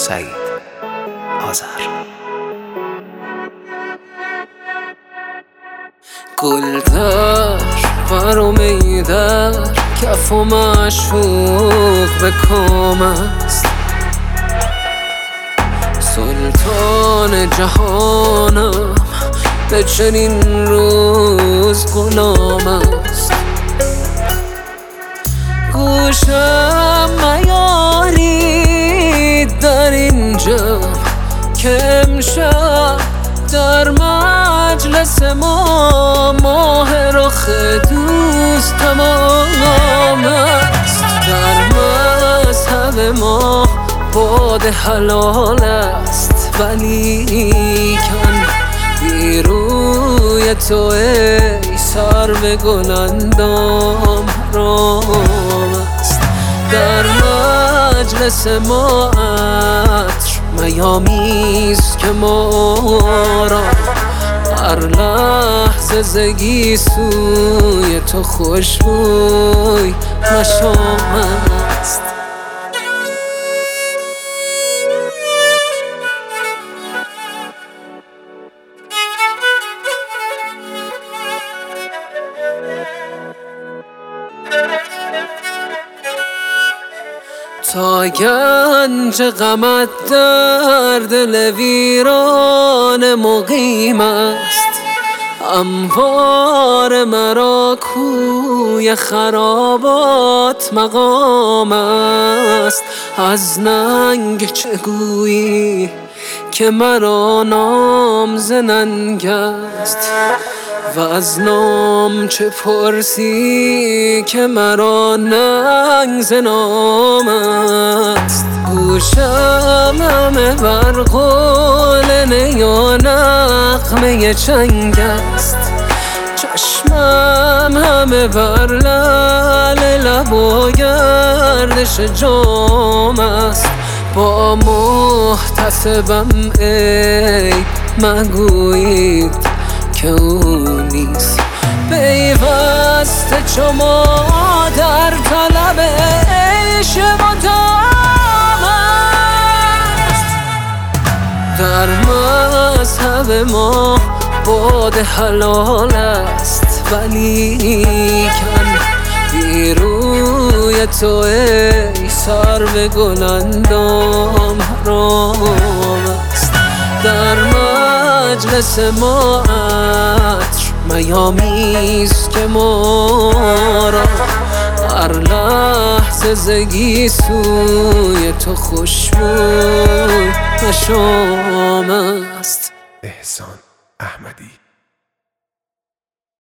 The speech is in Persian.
سعید آذر. گلدر برام ایدر کف و معشوق به کام است، سلطان جهانم به چنین روز غلام است. گوشم میارید در اینجا که امشب در مجلس ما ماه رخ دوست تمام است. در مذهب ما باد حلال است، ولیکن بی روی تو ای سرو گل اندام حرام است. در مجلس ما عطر میامیز که ما را هر لحظه زگی سوی تو خوشبوی مشام است. تا گنج غمت در دل ویران مقیم است، هموار مرا کوی خرابات مقام است. از ننگ چه گویی که مرا نام ز ننگ است، و از نام چه پرسی که مرا ننگ ز نام است. گوشم همه بر قول نی و نغمه چنگ است، چشمم همه بر لعل لب و گردش جام است. با محتسبم عیب مگویید که او نیست، پیوسته چو ما در طلب عیش مدام است. در مذهب ما باد حلال است، ولیکن بی روی تو ای سرو گل اندام حرام است. در مجلس ما عطر میامیز که ما را هر لحظه زگی سوی تو خوشبوی مشام است. احسان احمدی.